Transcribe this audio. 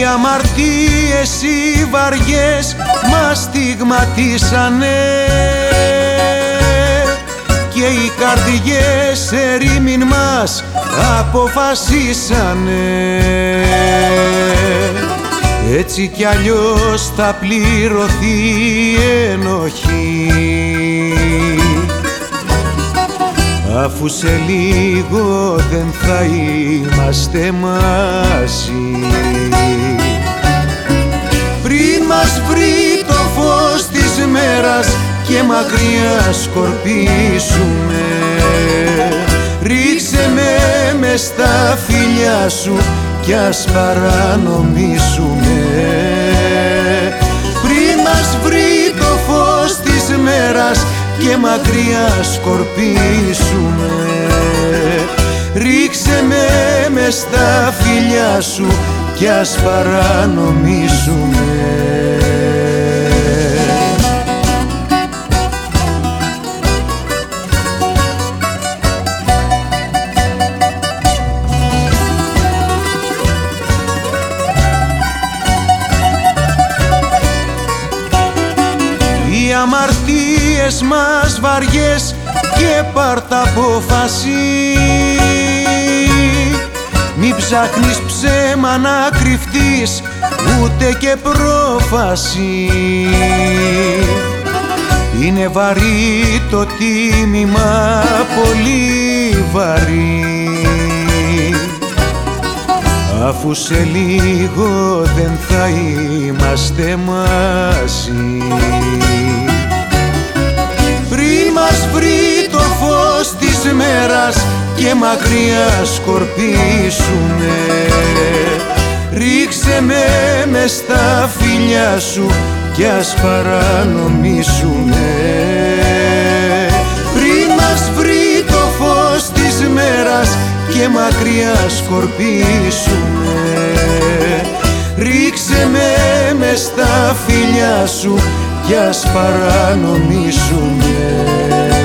αμαρτίες οι βαριές μας στιγματίσανε και οι καρδιές ερήμην μας αποφασίσανε. Έτσι κι αλλιώς θα πληρωθεί η ενοχή, αφού σε λίγο δεν θα είμαστε μαζί. Πριν μας βρει το φως της μέρας και μακριά σκορπίσουμε, ρίξε με μες στα φιλιά σου κι ας παρανομήσουμε. Πριν μας βρει το φως της μέρας και μακριά σκορπίσουμε, ρίξε με μες στα φιλιά σου κι ας παρανομήσουμε. Οι αμαρτίες μας βαριές και πάρ' τ' απόφαση, μη ψάχνεις ψέμα να κρυφτείς ούτε και πρόφαση. Είναι βαρύ το τίμημα, πολύ βαρύ, αφού σε λίγο δεν θα είμαστε μαζί. Πριν μας βρει το φως της μέρας και μακριά σκορπίσουμε, ρίξε με μες στα φιλιά σου κι ας παρανομήσουμε. Πριν μας βρει το φως της μέρας και μακριά σκορπίσουμε, ρίξε με μες στα φιλιά σου κι ας παρανομήσουμε.